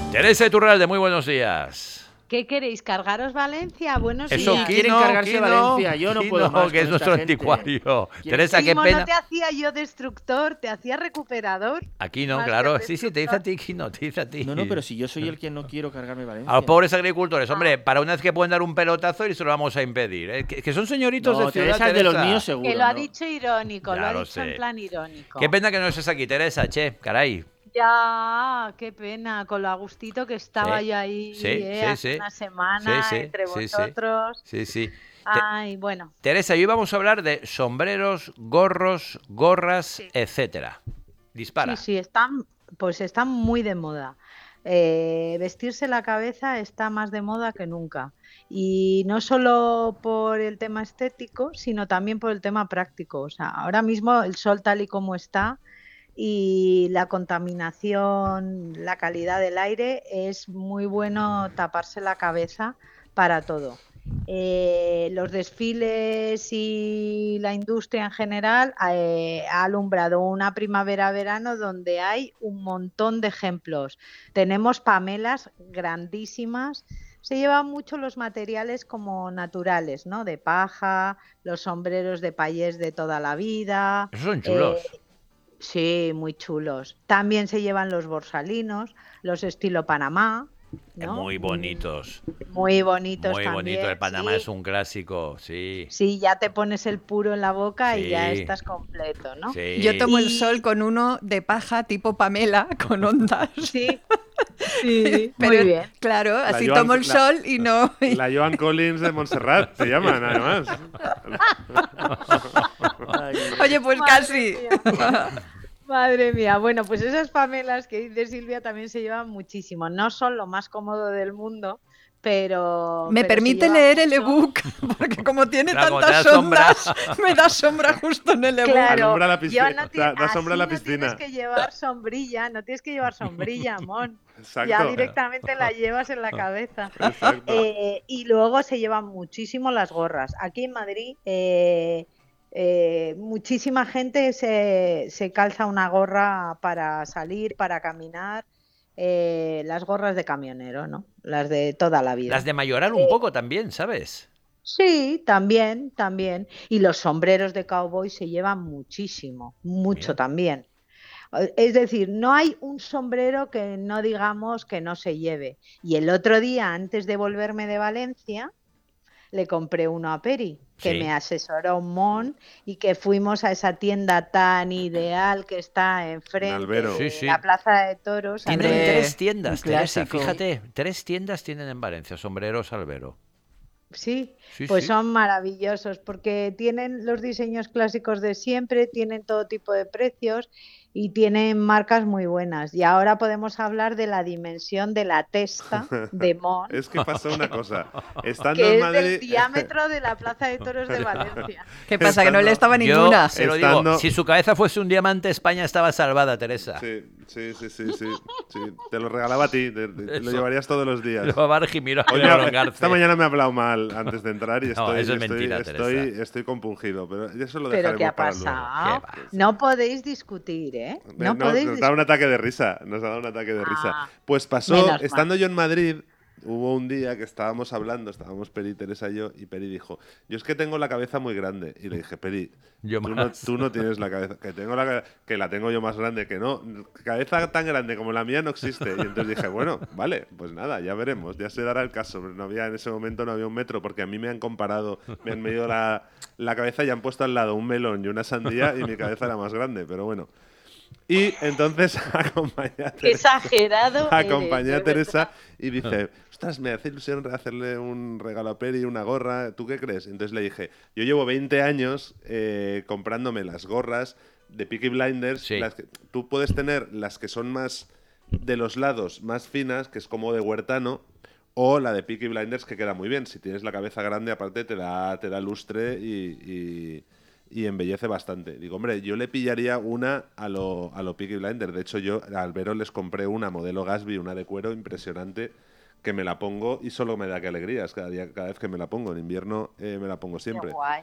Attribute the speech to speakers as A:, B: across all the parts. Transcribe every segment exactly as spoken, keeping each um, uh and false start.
A: Teresa Iturralde, muy buenos días.
B: ¿Qué queréis? ¿Cargaros Valencia? Buenos
A: Eso,
B: días.
C: Quieren
A: Kino,
C: cargarse
A: Kino,
C: Valencia. Yo no
A: Kino,
C: puedo más
A: que es
C: con
A: nuestro
C: esta gente.
A: anticuario.
C: ¿Quién-
A: Teresa, qué
B: Primo,
A: pena.
B: no te hacía yo destructor, te hacía recuperador.
A: Aquí no,
B: Más
A: claro.
B: que
A: Sí, sí, te dice a
B: destructor.
A: ti, Kino, te dice a ti.
C: No, no, pero si yo soy el que no quiero cargarme Valencia.
A: A los pobres agricultores, hombre, para una vez que pueden dar un pelotazo y se lo vamos a impedir. ¿eh? Que, que son señoritos
C: No,
A: de ciudad,
C: Teresa es de los
A: Teresa.
C: míos seguro.
B: Que lo ha
C: ¿no?
B: dicho irónico,
A: Ya
B: lo ha
A: lo
B: dicho
A: sé.
B: en plan irónico.
A: Qué pena que no estés aquí, Teresa, che, caray.
B: Ya, qué pena, con lo a gustito que estaba
A: Sí,
B: yo ahí
A: sí,
B: eh,
A: sí,
B: hace
A: sí.
B: una semana
A: Sí, sí,
B: entre
A: sí, sí.
B: vosotros.
A: Sí, sí. Te-
B: Ay, bueno,
A: Teresa, hoy vamos a hablar de sombreros, gorros, gorras,
B: Sí.
A: etcétera. Dispara.
B: sí, sí, están, pues están muy de moda. Eh, vestirse la cabeza está más de moda que nunca. Y no solo por el tema estético, sino también por el tema práctico. O sea, ahora mismo el sol tal y como está y la contaminación, la calidad del aire, es muy bueno taparse la cabeza para todo. Eh, los desfiles y la industria en general eh, ha alumbrado una primavera-verano donde hay un montón de ejemplos. Tenemos pamelas grandísimas. Se llevan mucho los materiales como naturales, ¿no? De paja, los sombreros de payés de toda la vida.
A: Esos son
B: eh,
A: chulos.
B: Sí, muy chulos. También se llevan los borsalinos, los estilo Panamá,
A: Eh,
B: ¿no?
A: Muy bonitos.
B: Mm, Muy bonitos
A: Muy
B: también.
A: bonito. El Panamá
B: sí.
A: es un clásico, sí.
B: Sí, ya te pones el puro en la boca y ya
A: Sí.
B: estás completo, ¿no?
A: Sí.
D: Yo tomo el
B: Y-
D: sol con uno de paja tipo Pamela, con ondas.
B: Sí, sí,
D: Pero,
B: muy bien.
D: claro, así
E: Joan-
D: tomo el
E: la-
D: sol y no...
E: La Joan Collins de Montserrat, se llaman, además.
C: Ay,
D: Oye, pues
B: Madre
D: casi.
B: mía. Madre mía, bueno, pues esas pamelas que dice Silvia también se llevan muchísimo. No son lo más cómodo del mundo, pero...
D: Me
B: pero se
D: permite
B: llevan
D: leer el
B: mucho.
D: ebook, porque como tiene
A: Claro, como te
D: tantas
A: da sombra.
D: ondas, me da sombra justo en el ebook.
B: Claro,
E: Alumbra la piscina,
B: yo no ti-
E: da- da
B: así
E: sombra a la
B: no
E: piscina.
B: tienes que llevar sombrilla, no tienes que llevar sombrilla, Mon.
E: Exacto.
B: Ya directamente la llevas en la cabeza.
E: Exacto.
B: Eh, y luego se llevan muchísimo las gorras. Aquí en Madrid, eh, eh, muchísima gente se, se calza una gorra para salir, para caminar. eh, las gorras de camionero, ¿no? Las de toda la vida.
A: Las de Mayoral un poco también, ¿sabes?
B: Sí, también, también. Y los sombreros de cowboy se llevan muchísimo, mucho
A: Mira.
B: también. Eh, Es decir, no hay un sombrero que no digamos que no se lleve. Y el otro día, antes de volverme de Valencia, le compré uno a Peri, que
A: Sí.
B: me asesoró un mon y que fuimos a esa tienda tan ideal que está enfrente
E: Albero.
B: de
A: Sí, sí.
B: la Plaza de Toros.
A: Tienen
D: Hombre,
A: tres tiendas,
D: un
A: Teresa,
D: clásico.
A: fíjate. Tres tiendas tienen en Valencia, sombreros Albero.
B: Sí,
A: Sí,
B: pues
A: sí.
B: son maravillosos porque tienen los diseños clásicos de siempre, tienen todo tipo de precios y tienen marcas muy buenas. Y ahora podemos hablar de la dimensión de la testa de Mon,
E: Es que pasó una cosa. Estando
B: que
E: en
B: es
E: Madrid.
B: del diámetro de la Plaza de Toros de Valencia.
D: ¿Qué pasa? Que no le estaba
A: Yo
D: ninguna.
A: se lo
E: Estando-
A: digo, si su cabeza fuese un diamante, España estaba salvada, Teresa.
E: Sí, sí, sí, sí, sí, sí. Te lo regalaba a ti, te- te- lo
A: Eso.
E: llevarías todos los días.
A: Lo va a Bargi, mira,
E: Hoy
A: mira
E: me ha-
A: a Garce.
E: esta mañana me ha hablado mal antes de entrar y
A: No,
E: estoy,
A: eso es
E: estoy,
A: mentira,
E: estoy,
A: Teresa.
E: estoy compungido, pero eso lo
B: Pero
E: dejaremos
B: ¿qué ha
E: para
B: pasado?
A: Qué va.
B: No podéis discutir, ¿eh?
E: luego.
B: No,
E: No,
B: podéis
E: nos da un
B: discutir.
E: ataque de risa, nos ha dado un ataque de risa.
B: Ah,
E: Pues pasó,
B: menos mal.
E: estando yo en Madrid, hubo un día que estábamos hablando, estábamos Peri, Teresa y yo, y Peri dijo, yo es que tengo la cabeza muy grande. Y le dije, Peri,
A: Yo
E: tú, no,
A: más.
E: tú no tienes la cabeza, que tengo la ca- que la tengo yo más grande, que no, cabeza tan grande como la mía no existe. Y entonces dije, bueno, vale, pues nada, ya veremos, ya se dará el caso. Pero no había, en ese momento no había un metro, porque a mí me han comparado, me han medido la, la cabeza y han puesto al lado un melón y una sandía y mi cabeza era más grande, pero bueno. Y entonces acompañé a
B: Qué
E: Teresa,
B: exagerado.
E: acompañé
B: eres,
E: a
B: de
E: Teresa
B: verdad.
E: y dice, ostras, me hace ilusión hacerle un regalo a Peri, una gorra, ¿tú qué crees? Entonces le dije, yo llevo veinte años eh, comprándome las gorras de Peaky Blinders.
A: Sí.
E: Las que, tú puedes tener las que son más de los lados, más finas, que es como de huertano, o la de Peaky Blinders, que queda muy bien. Si tienes la cabeza grande, aparte te da, te da lustre y, y, y embellece bastante. Digo, hombre, yo le pillaría una a lo, a lo Peaky Blinders. De hecho, yo a Albero les compré una modelo Gatsby, una de cuero impresionante, que me la pongo y solo me da que alegrías cada día, cada vez que me la pongo. En invierno eh, me la pongo siempre.
B: Qué guay.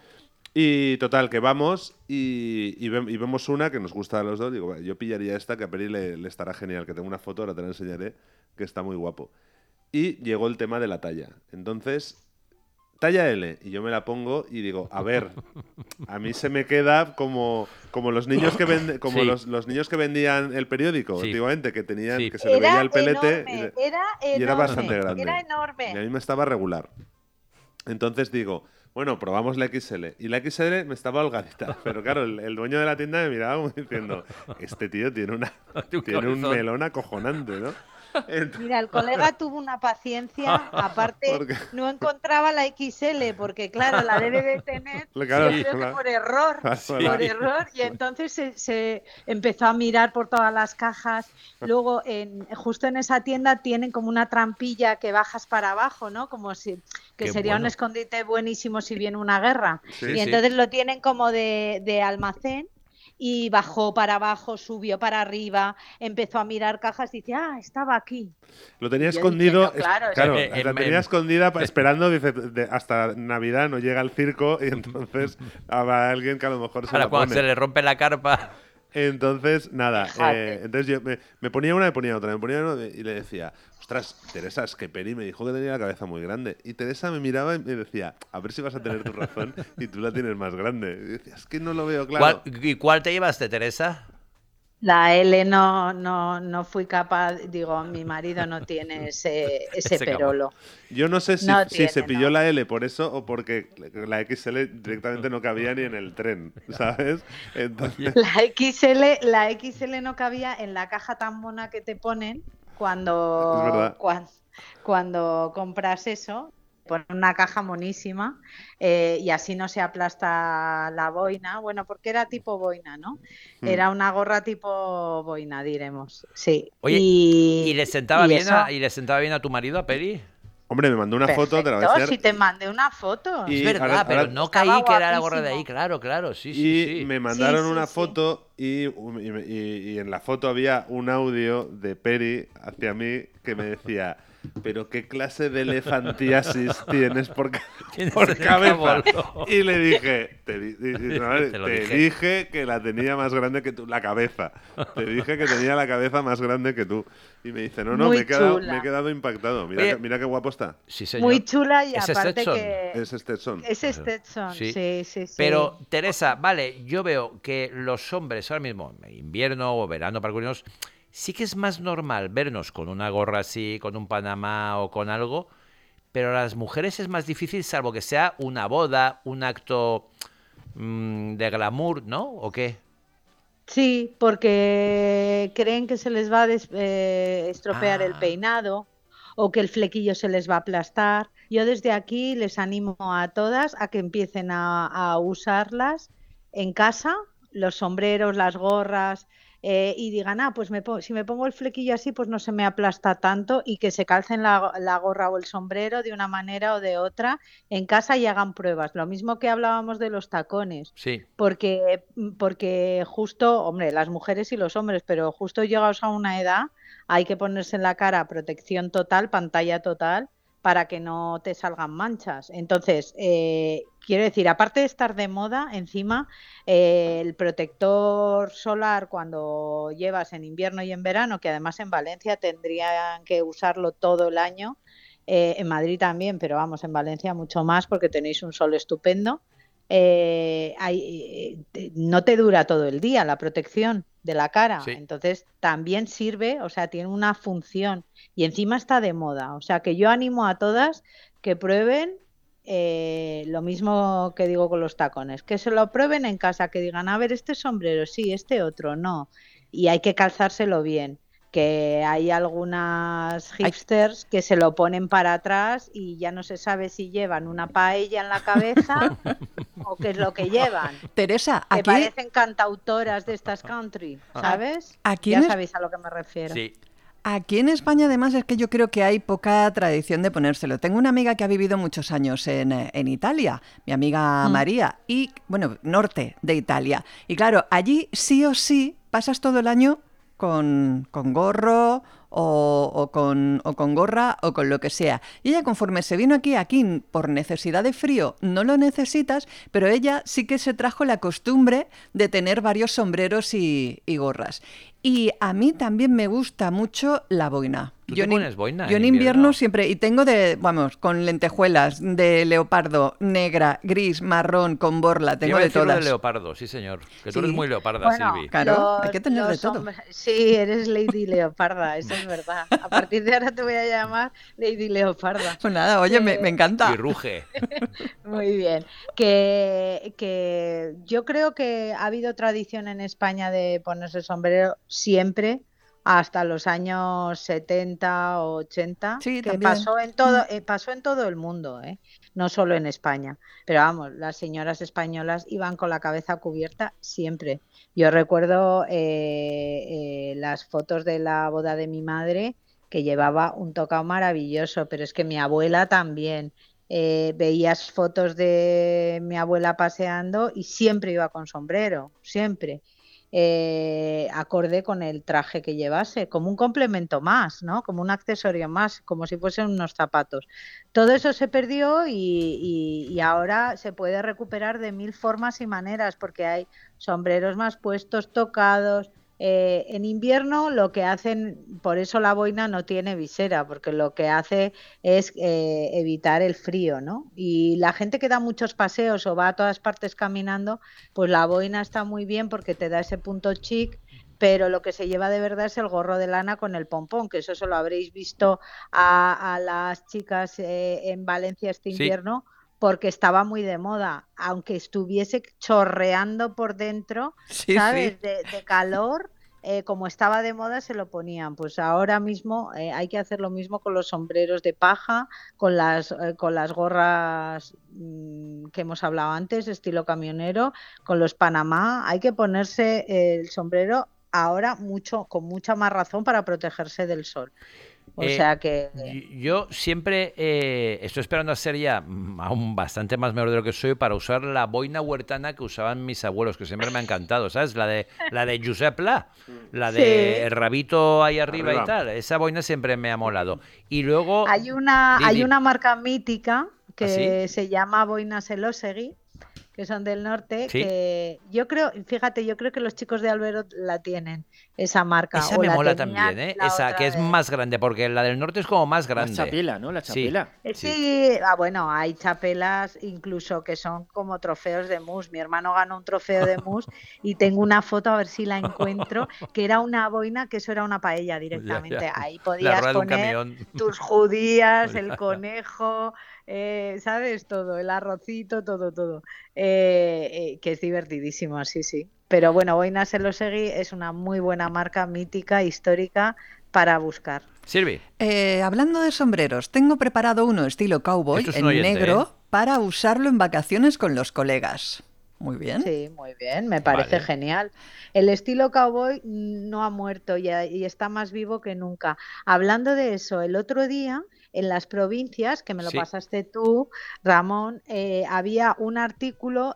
E: Y total, que vamos y, y, ve- y vemos una que nos gusta a los dos. Digo, "Vale, yo pillaría esta, que a Peri le, le estará genial, que tengo una foto, ahora te la enseñaré, que está muy guapo. Y llegó el tema de la talla. Entonces, talla L, y yo me la pongo y digo, a ver, a mí se me queda como, como los niños que vende, como
A: Sí.
E: los, los niños que vendían el periódico,
A: Sí.
E: antiguamente, que tenían,
A: Sí.
E: que se le
B: Era
E: veía el pelete
B: enorme,
E: y, se-
B: era enorme,
E: y era bastante grande.
B: Era
E: Y a
B: enorme.
E: mí me estaba regular. Entonces digo, bueno, probamos la equis ele. Y la equis ele me estaba holgadita. Pero claro, el, el dueño de la tienda me miraba como diciendo, este tío tiene una
A: Un
E: tiene un
A: cabezón.
E: melón acojonante, ¿no? Entonces,
B: Mira, el colega tuvo una paciencia, aparte
E: Porque-
B: no encontraba la equis ele, porque claro, la debe de tener,
E: Claro,
B: yo creo que
E: claro.
B: por error,
E: Claro,
B: por
E: claro.
B: error, y entonces se, se empezó a mirar por todas las cajas. Luego, en, justo en esa tienda tienen como una trampilla que bajas para abajo, ¿no? Como si, que
A: Qué
B: sería un
A: bueno.
B: escondite buenísimo si viene una guerra.
E: Sí,
B: y
A: sí.
B: entonces lo tienen como de, de almacén. Y bajó para abajo, subió para arriba, empezó a mirar cajas y dice, ah, estaba aquí.
E: Lo tenía
B: Yo
E: escondido,
B: diciendo, claro,
E: es- claro,
A: eh,
E: la
A: em,
E: tenía
A: em.
E: escondida pa- esperando, dice, de- hasta Navidad no llega al circo y entonces habrá alguien que a lo mejor se
A: Ahora
E: la
A: cuando
E: pone.
A: se le rompe la carpa.
E: Entonces, nada,
B: Fíjate.
E: eh, entonces yo me, me ponía una, me ponía otra, me ponía una y le decía, ostras, Teresa, es que Peri me dijo que tenía la cabeza muy grande. Y Teresa me miraba y me decía, a ver si vas a tener tu razón y tú la tienes más grande. Y decía, es que no lo veo claro.
A: ¿Cuál- ¿Y cuál te llevaste, Teresa?
B: La L no, no, no fui capaz, digo, mi marido no tiene ese, ese
A: Ese
B: perolo.
E: Yo no sé si,
B: No
E: si
B: tiene,
E: se pilló
B: no.
E: la L por eso o porque la equis ele directamente no cabía ni en el tren, ¿sabes? Entonces,
B: La equis ele, la equis ele no cabía en la caja tan mona que te ponen
E: Es
B: cuando,
E: verdad.
B: cuan- cuando compras eso. Ponen una caja monísima eh, y así no se aplasta la boina. Bueno, porque era tipo boina, ¿no?
E: Hmm.
B: Era una gorra tipo boina, diremos. Sí.
A: Oye,
B: y,
A: ¿y le sentaba
B: y
A: bien
B: eso-
A: a, y le sentaba bien a tu marido, a Peri?
E: hombre, me mandó una foto, te la voy a
B: Perfecto,
E: enseñar.
B: si te mandé una foto.
E: Y
A: Es verdad,
E: ahora-
A: pero
E: ahora-
A: no
B: Estaba
A: caí que era la gorra de ahí,
B: guapísimo.
A: claro, claro, sí,
E: y
A: sí, sí.
E: me mandaron
B: Sí, sí,
E: una
B: sí.
E: foto y, y- y- y en la foto había un audio de Peri hacia mí que me decía, pero qué clase de elefantiasis tienes por, ca-
A: Tienes
E: por
A: el
E: cabeza.
A: cabolo.
E: Y le dije, te, di- di- di- no,
A: Te lo
E: te
A: dije.
E: dije que la tenía más grande que tú, la cabeza. Te dije que tenía la cabeza más grande que tú. Y me dice, no, no,
B: Muy
E: me he, quedado,
B: chula.
E: me he quedado impactado. Mira,
A: Oye,
E: que, mira qué guapo está.
A: Sí, señor.
B: Muy chula y
A: ¿Es
B: aparte
A: Stetson?
B: que
E: Es Stetson.
B: es Stetson,
A: Sí.
B: sí, sí, sí.
A: Pero, Teresa, vale, yo veo que los hombres ahora mismo, invierno o verano para algunos, sí que es más normal vernos con una gorra así, con un panamá o con algo, pero a las mujeres es más difícil, salvo que sea una boda, un acto mm, de glamour, ¿no? ¿O qué?
B: Sí, porque creen que se les va a des- eh, estropear el
A: Ah.
B: peinado o que el flequillo se les va a aplastar. Yo desde aquí les animo a todas a que empiecen a, a usarlas en casa, los sombreros, las gorras, eh, y digan, ah, pues me po- si me pongo el flequillo así, pues no se me aplasta tanto, y que se calcen la, la gorra o el sombrero de una manera o de otra en casa y hagan pruebas. Lo mismo que hablábamos de los tacones.
A: Sí.
B: Porque, porque justo, hombre, las mujeres y los hombres, pero justo llegados a una edad hay que ponerse en la cara protección total, pantalla total, para que no te salgan manchas. Entonces, eh, quiero decir, aparte de estar de moda, encima, eh, el protector solar cuando llevas en invierno y en verano, que además en Valencia tendrían que usarlo todo el año, eh, en Madrid también, pero vamos, en Valencia mucho más porque tenéis un sol estupendo. Eh, hay, eh, no te dura todo el día la protección de la cara,
A: Sí.
B: entonces también sirve, o sea, tiene una función y encima está de moda, o sea que yo animo a todas que prueben eh, lo mismo que digo con los tacones, que se lo prueben en casa, que digan, a ver, este sombrero sí, este otro no, y hay que calzárselo bien. Que hay algunas hipsters que se lo ponen para atrás y ya no se sabe si llevan una paella en la cabeza o qué es lo que llevan.
D: Teresa,
B: Que
D: aquí,
B: parecen cantautoras de estas country, ¿sabes?
D: Aquí
B: Ya
D: en es-
B: sabéis a lo que me refiero.
A: Sí.
D: aquí en España además es que yo creo que hay poca tradición de ponérselo. Tengo una amiga que ha vivido muchos años en, eh, en Italia, mi amiga
B: Mm.
D: María, y bueno, norte de Italia. Y claro, allí sí o sí pasas todo el año con, con gorro o, o, con, o con gorra o con lo que sea. Y ella, conforme se vino aquí, aquí por necesidad de frío, no lo necesitas, pero ella sí que se trajo la costumbre de tener varios sombreros y, y gorras. Y a mí también me gusta mucho la boina.
A: ¿Tú
D: yo
A: te
D: en,
A: pones boina
D: yo en
A: en
D: invierno,
A: invierno
D: siempre, y tengo de, vamos, con lentejuelas, de leopardo, negra, gris, marrón, con borla, tengo
A: Iba a
D: de
A: decirlo
D: todas.
A: de leopardo, sí señor. Que tú
D: Sí.
A: eres muy leoparda,
B: Bueno,
A: Silvi.
D: Claro,
B: los-
D: hay que tener de
B: los
D: todo.
B: hombres- Sí, eres Lady Leoparda, eso es verdad. A partir de ahora te voy a llamar Lady Leoparda.
D: Pues nada, oye, me, me
B: Eh,
D: encanta.
A: Y ruge.
B: Muy bien. Que, que yo creo que ha habido tradición en España de ponerse sombrero siempre, hasta los años setenta o ochenta,
D: Sí,
B: que
D: también.
B: pasó en todo, eh, pasó en todo el mundo, ¿eh? No solo en España. Pero vamos, las señoras españolas iban con la cabeza cubierta siempre. Yo recuerdo eh, eh, las fotos de la boda de mi madre, que llevaba un tocado maravilloso, pero es que mi abuela también. Eh, veías fotos de mi abuela paseando y siempre iba con sombrero, siempre. Eh, acorde con el traje que llevase, como un complemento más, ¿no? Como un accesorio más, como si fuesen unos zapatos. Todo eso se perdió y, y, y ahora se puede recuperar de mil formas y maneras, porque hay sombreros más puestos, tocados. Eh, en invierno lo que hacen, por eso la boina no tiene visera, porque lo que hace es eh, evitar el frío, ¿no? Y la gente que da muchos paseos o va a todas partes caminando, pues la boina está muy bien porque te da ese punto chic, pero lo que se lleva de verdad es el gorro de lana con el pompón, que eso se lo habréis visto a, a las chicas eh, en Valencia este
A: Sí.
B: invierno, porque estaba muy de moda, aunque estuviese chorreando por dentro,
D: Sí,
B: ¿sabes?
D: sí.
B: De, de calor, eh, como estaba de moda se lo ponían. Pues ahora mismo eh, hay que hacer lo mismo con los sombreros de paja, con las, eh, con las gorras mmm, que hemos hablado antes, estilo camionero, con los Panamá. Hay que ponerse el sombrero ahora mucho, con mucha más razón para protegerse del sol. O
A: Eh,
B: sea que...
A: y- Yo siempre eh, estoy esperando a ser ya mm, aún bastante más mayor de lo que soy para usar la boina huertana que usaban mis abuelos, que siempre me ha encantado, ¿sabes? La de la de Josep Pla, la
B: Sí.
A: de el rabito ahí arriba,
E: Arriba.
A: y tal. Esa boina siempre me ha molado. Y luego...
B: Hay una,
A: Di,
B: hay
A: di.
B: una marca mítica que
A: ¿Ah, sí?
B: se llama Boinas Elósegui, que son del norte,
A: Sí.
B: que yo creo, fíjate, yo creo que los chicos de Alberot la tienen, esa marca,
A: Esa
B: o
A: me
B: la
A: mola
B: tenían
A: también, ¿eh?
B: la
A: Esa
B: otra
A: que es
B: vez.
A: más grande, porque la del norte es como más
C: La
A: grande.
C: chapela, ¿no? La
A: Sí.
C: chapela.
B: Eh,
A: Sí.
B: Sí, ah, bueno, hay chapelas incluso que son como trofeos de mousse. Mi hermano ganó un trofeo de mousse y tengo una foto, a ver si la encuentro, que era una boina, que eso era una paella
A: Ya,
B: directamente.
A: ya.
B: Ahí
A: La
B: podías
A: rueda de un
B: poner
A: camión.
B: tus judías,
A: Ya,
B: el
A: ya.
B: conejo, eh, ¿sabes? Todo, el arrocito, todo, todo. Eh, eh, que es divertidísimo, sí, sí. Pero bueno, Boinas Elósegui es una muy buena marca mítica, histórica, para buscar.
A: Silvi,
D: Eh, hablando de sombreros, tengo preparado uno estilo cowboy
A: Esto es un
D: en
A: oyente,
D: negro
A: ¿eh?
D: para usarlo en vacaciones con los colegas. Muy bien.
B: Sí, muy bien, me parece
A: Vale.
B: genial. El estilo cowboy no ha muerto y, y está más vivo que nunca. Hablando de eso, el otro día en las provincias, que me lo
A: Sí.
B: pasaste tú, Ramón, eh, había un artículo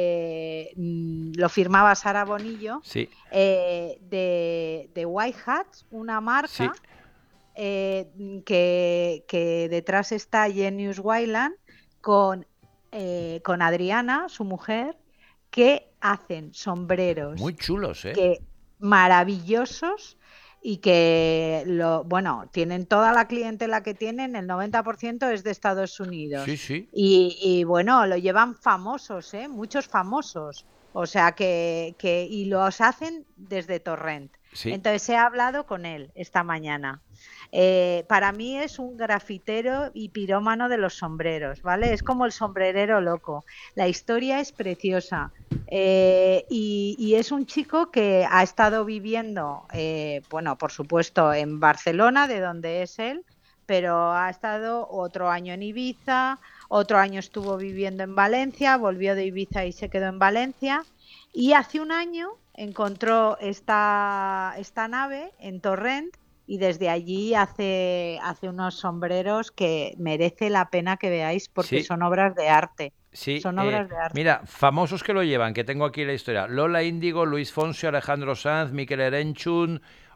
B: de, mm, lo firmaba Sara Bonillo,
A: sí,
B: eh, de, de White Hats, una
A: sí.
B: marca eh, que, que detrás está Genius Wayland con, eh, con Adriana, su mujer, que hacen sombreros
A: Muy chulos, ¿eh?
B: que maravillosos y que lo, bueno, tienen toda la clientela que tienen, el noventa por ciento es de Estados Unidos.
A: Sí, sí.
B: Y, y bueno, lo llevan famosos, ¿eh? Muchos famosos. O sea que, que y los hacen desde Torrent.
A: Sí.
B: Entonces he hablado con él esta mañana. Eh, para mí es un grafitero y pirómano de los sombreros, ¿vale? Es como el sombrerero loco. La historia es preciosa. Eh, y, y es un chico que ha estado viviendo, eh, bueno, por supuesto, en Barcelona, de donde es él, pero ha estado otro año en Ibiza, otro año estuvo viviendo en Valencia, volvió de Ibiza y se quedó en Valencia. Y hace un año encontró esta, esta nave en Torrent y desde allí hace, hace unos sombreros que merece la pena que veáis porque
A: Sí.
B: son obras de arte.
A: Sí,
B: Son
A: eh,
B: obras de arte.
A: mira, famosos que lo llevan, que tengo aquí la historia. Lola Índigo, Luis Fonsi, Alejandro Sanz, Miquel Erenchun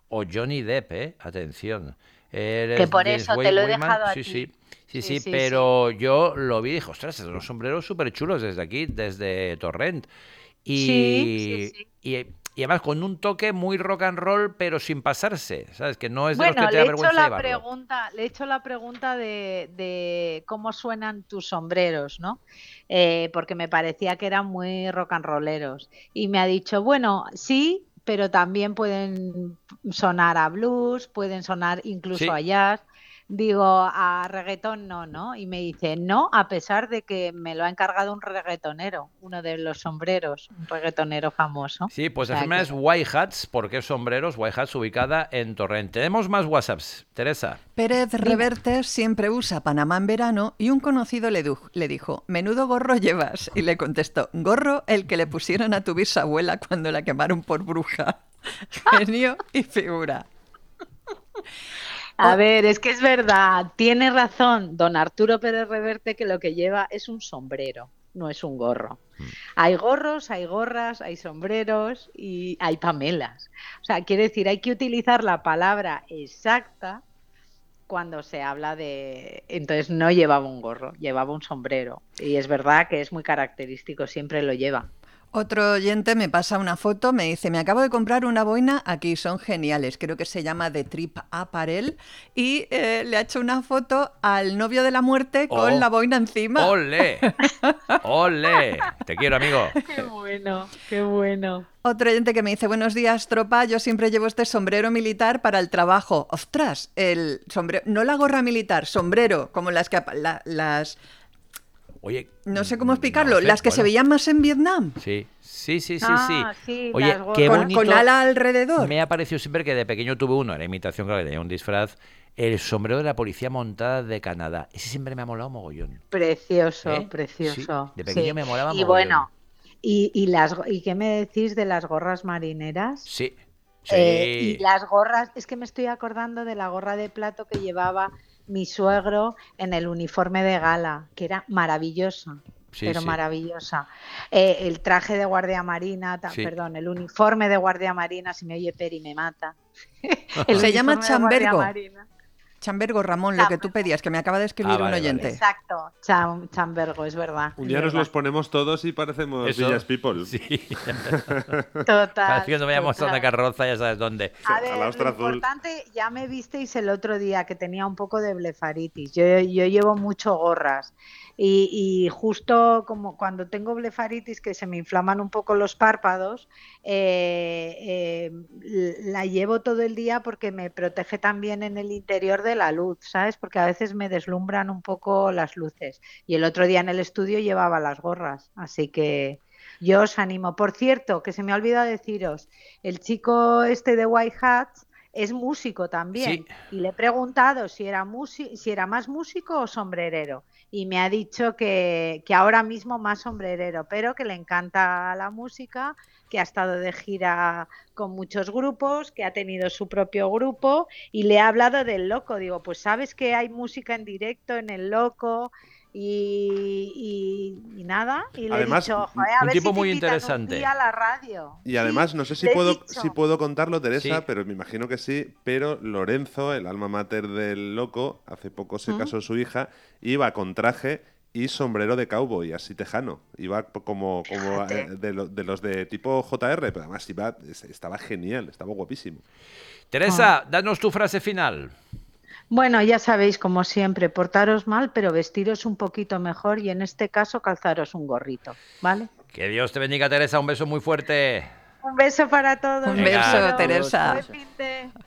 A: o Johnny Depp, ¿eh? Atención. Él
B: Que
A: es
B: por
A: James
B: eso
A: Wade
B: te lo he
A: Wyman.
B: dejado a
A: Sí,
B: ti.
A: sí. Sí, sí,
B: Sí, sí,
A: pero yo lo vi y dije, ostras, son unos sombreros súper chulos desde aquí, desde Torrent.
B: Sí, sí,
A: Y,
B: sí.
A: y, y además con un toque muy rock and roll, pero sin pasarse, ¿sabes? Que no es de los
B: Bueno,
A: que te
B: le
A: da
B: he hecho
A: vergüenza
B: la
A: llevarlo.
B: pregunta, le he hecho la pregunta de, de cómo suenan tus sombreros, ¿no? Eh, porque me parecía que eran muy rock and rolleros. Y me ha dicho, bueno, sí, pero también pueden sonar a blues, pueden sonar incluso
A: Sí,
B: a jazz. Digo, a reggaetón no, ¿no? Y me dice, no, a pesar de que me lo ha encargado un reggaetonero, uno de los sombreros, un reggaetonero famoso.
A: sí,
B: O
A: pues la
B: sea
A: firma
B: que...
A: es White Hats, porque es sombreros, White Hats ubicada en Torrent. Tenemos más WhatsApps, Teresa.
D: Pérez
B: Dime.
D: Reverte siempre usa Panamá en verano y un conocido le, du- le dijo, menudo gorro llevas. Y le contestó, gorro el que le pusieron a tu bisabuela cuando la quemaron por bruja. Genio y figura.
B: A
D: O-
B: ver, es que es verdad, tiene razón don Arturo Pérez Reverte que lo que lleva es un sombrero, no es un gorro. Hay gorros, hay gorras, hay sombreros y hay pamelas. O sea, quiere decir, hay que utilizar la palabra exacta cuando se habla de... Entonces no llevaba un gorro, llevaba un sombrero. Y es verdad que es muy característico, siempre lo lleva.
D: Otro oyente me pasa una foto, me dice, me acabo de comprar una boina, aquí son geniales, creo que se llama The Trip Apparel, y eh, le ha hecho una foto al novio de la muerte con
A: Oh,
D: la boina encima.
A: ¡Ole! ¡Ole! Te quiero, amigo.
B: Qué bueno, qué bueno.
D: Otro oyente que me dice, buenos días, tropa, yo siempre llevo este sombrero militar para el trabajo. ¡Ostras! El sombrero, no la gorra militar, sombrero, como las que... apa- la- las
A: Oye,
D: no sé cómo
A: mm,
D: explicarlo,
A: no sé,
D: las que se
A: bueno,
D: veían más en Vietnam,
A: Sí, sí, sí, sí,
B: Ah,
A: sí.
B: sí,
A: Oye,
B: las
A: qué
B: gorras.
D: con,
A: bonito.
D: con ala alrededor.
A: Me ha parecido siempre que de pequeño tuve uno, era imitación, claro, que tenía un disfraz. El sombrero de la policía montada de Canadá. Ese siempre me ha molado mogollón.
B: Precioso,
A: ¿Eh?
B: precioso.
A: Sí, de pequeño
B: Sí.
A: me molaba
B: Y
A: mogollón.
B: bueno, ¿y, y, las, ¿y qué me decís de las gorras marineras?
A: Sí, sí.
B: Eh, y las gorras, es que me estoy acordando de la gorra de plato que llevaba mi suegro en el uniforme de gala, que era maravillosa,
A: Sí,
B: pero
A: sí.
B: maravillosa. Eh, el traje de guardia marina, ta-
A: Sí.
B: perdón, el uniforme de guardia marina, si me oye Peri me mata. El
D: Se llama
B: uniforme de guardia
D: chambergo.
B: marina.
D: Chambergo, Ramón, lo que tú pedías, que me acaba de escribir
A: Ah, vale,
D: un
A: vale.
D: oyente.
B: Exacto, cham- chambergo, es verdad.
E: Un
B: es
E: día nos
B: verdad.
E: los ponemos todos y parecemos
A: Eso,
E: Villas People.
A: Sí.
B: Total.
A: Parece que no vayamos a
B: total.
A: una carroza, ya sabes dónde.
B: A
E: A
B: ver,
E: la
B: lo
E: ostra azul.
B: importante, ya me visteis el otro día que tenía un poco de blefaritis. Yo, yo llevo mucho gorras y, y justo como cuando tengo blefaritis que se me inflaman un poco los párpados, eh, eh, la llevo todo el día porque me protege también en el interior de la luz, ¿sabes? Porque a veces me deslumbran un poco las luces. Y el otro día en el estudio llevaba las gorras, así que... Yo os animo. Por cierto, que se me ha olvidado deciros, el chico este de White Hats es músico también.
A: Sí.
B: Y le he preguntado si era, musi- si era más músico o sombrerero. Y me ha dicho que, que ahora mismo más sombrerero, pero que le encanta la música, que ha estado de gira con muchos grupos, que ha tenido su propio grupo y le he hablado del Loco. Digo, pues sabes que hay música en directo en el Loco. Y, y- y nada, y le
E: Además,
B: he dicho, "Joder, a
A: un
B: ver
A: tipo
B: si te
A: muy
B: invitan un
A: interesante.
B: día a la radio".
E: Y además,
B: Sí,
E: no sé si
B: le he
E: puedo,
B: dicho.
E: si puedo contarlo, Teresa,
A: Sí.
E: pero me imagino que sí. Pero Lorenzo, el alma mater del Loco, hace poco se
B: ¿Mm?
E: casó su hija, iba con traje y sombrero de cowboy, así tejano. Iba como, como
B: Fíjate.
E: eh, de, lo- de los de tipo J R, pero además iba, estaba genial, estaba guapísimo.
A: Teresa, danos tu frase final.
B: Bueno, ya sabéis, como siempre, portaros mal, pero vestiros un poquito mejor y en este caso calzaros un gorrito, ¿vale?
A: Que Dios te bendiga, Teresa. Un beso muy fuerte.
B: Un beso para todos.
D: Un
A: Venga.
D: beso,
B: Queridos.
D: Teresa.
B: Buen fin de-